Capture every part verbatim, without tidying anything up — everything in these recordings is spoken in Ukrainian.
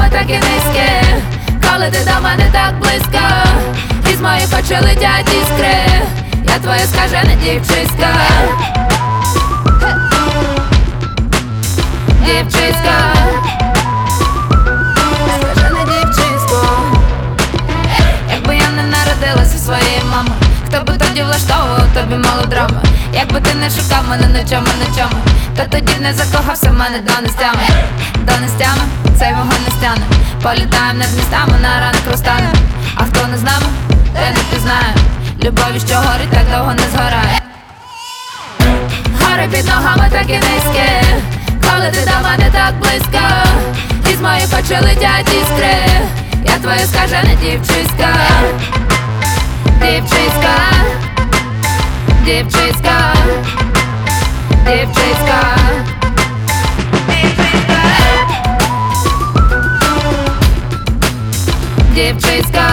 ногами так і низькі, коли ти до мене так близько, із моїх очей летять іскри, я твоя скажена дівчиська. Дівчиська, скажена дівчисько. Якби я не народилася своєї мами, хто би тоді влаштовував тобі мелодрами? Якби ти не шукав мене нічому, нічому, то тоді б не закохався в мене до нестями. До нестями, цей вогонь не стяне. Політаєм над містами, на ранок розтане. А хто не з нами, той не пізнає любові, що горить, так довго не згорає. Гори під ногами так і низькі, коли ти до мене так близько, із моїх очей летять іскри, я твоя скажена дівчиська. Дівчиська, дівчиська, дівчиська, дівчиська, дівчиська,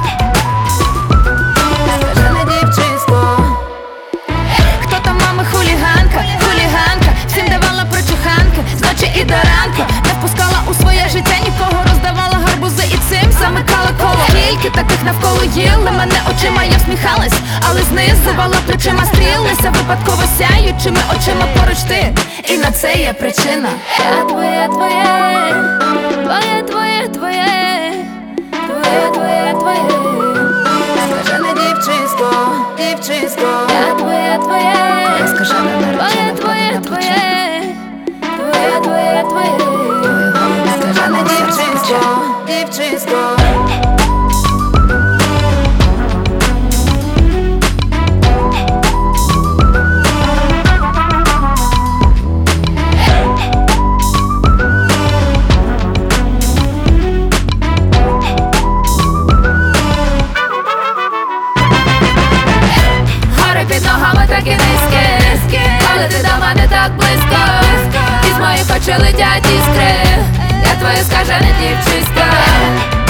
скажена дівчисько. Хто там мама хуліганка, хуліганка, всім давала прочуханки, з ночі і до ранку, не впускала у своє життя нікого, роздавала гарбузи і цим замикала коло. Скільки таких навколо їли мене очима, я всміхалась, але знизувала плечима, стрілися випадково сяючими очима поруч ти, і на це є причина. Я твоє, твоє, твоє, твоє, твоє, твоє, твоє, твоє, скажена дівчисько, дівчисько. Я твоє, твоє, скажена твоє, твоє, твоє, твоє, твоє, твоє, скажена дівчисько, дівчисько. Під ногами так і низькі, коли ти до мене так близько, із моїх очей летять іскри, я твоя скажена дівчиська.